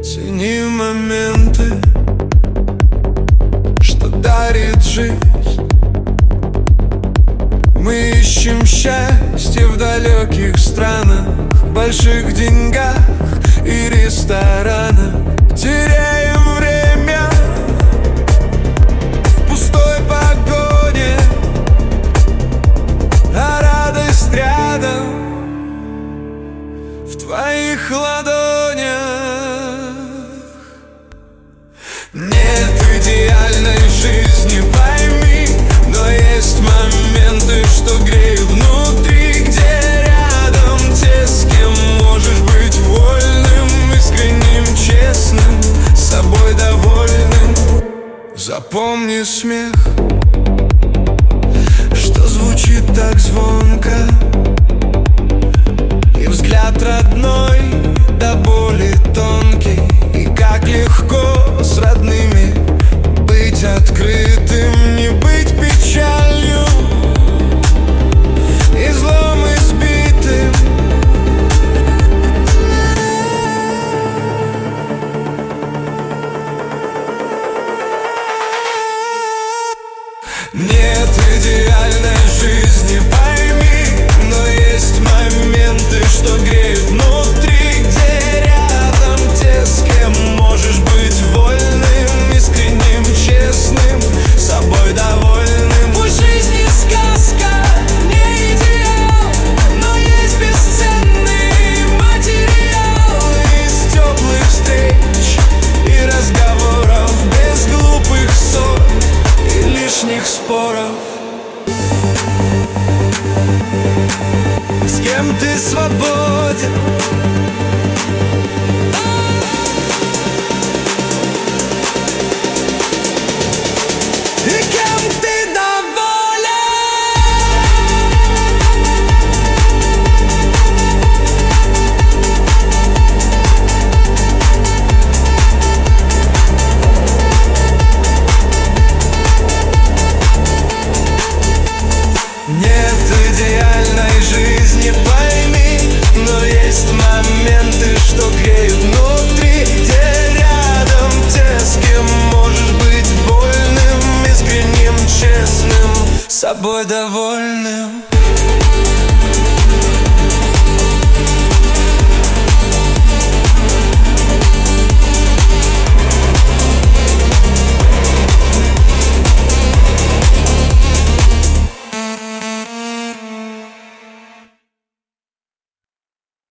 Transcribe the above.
Цени моменты, что дарит жизнь. Мы ищем счастье в далеких странах, в больших деньгах и ресторанах. Теряем время в пустой погоне, а радость рядом, в твоих ладонях. Нет идеальной жизни, пойми, но есть моменты, что греют внутри, где рядом те, с кем можешь быть вольным, искренним, честным, собой довольным. Запомни смех, что звучит так звонко, и взгляд родной до боли тонкий. И как легко с родными быть открытым, не быть печалью и злом избитым. Нет идеальной жизни, пойми, но есть моменты, что греют внутри, где рядом те, с кем можешь быть вольным, искренним, честным, собой довольным. Пусть жизнь не сказка, не идеал, но есть бесценный материал из теплых встреч и разговоров, без глупых ссор и лишних споров. С кем ты свободен,